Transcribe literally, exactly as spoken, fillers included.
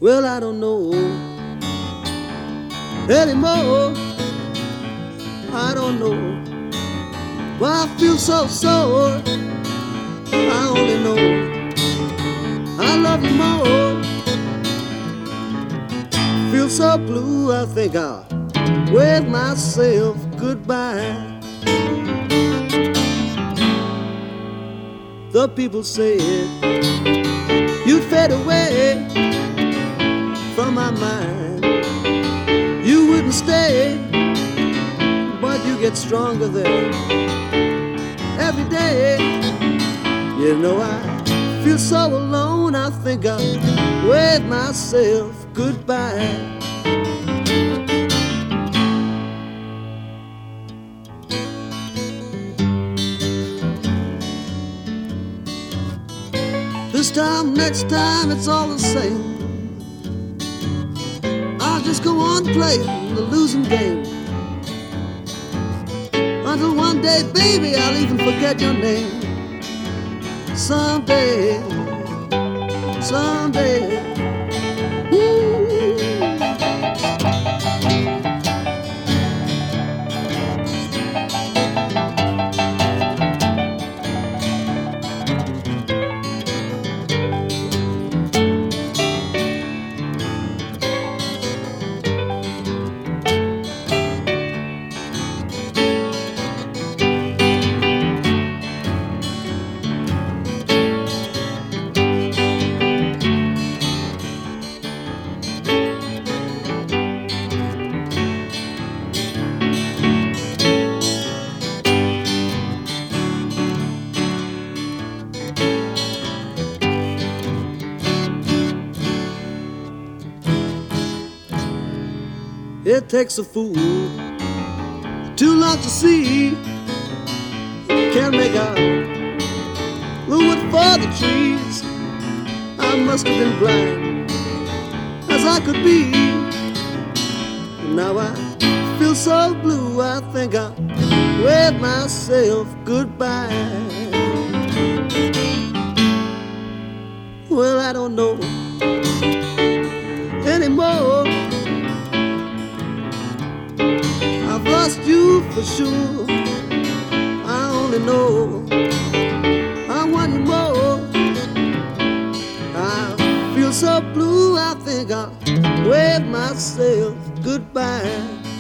Well, I don't know anymore. I don't know why I feel so sore. I only know I love you more. Feel so blue, I think I'll wave myself goodbye. The people said you'd fade away from my mind. You wouldn't stay, but you get stronger there every day. You know I feel so alone, I think I'll wave myself goodbye. This time, next time, it's all the same. I'll just go on playing the losing game until one day, baby, I'll even forget your name. Someday, someday, ooh. It takes a fool too long to see. Can't make out the wood for the trees. I must have been blind as I could be. Now I feel so blue, I think I'll wave myself goodbye. Well, I don't know anymore. I've lost you for sure. I only know I want you more. I feel so blue, I think I'll wave myself goodbye.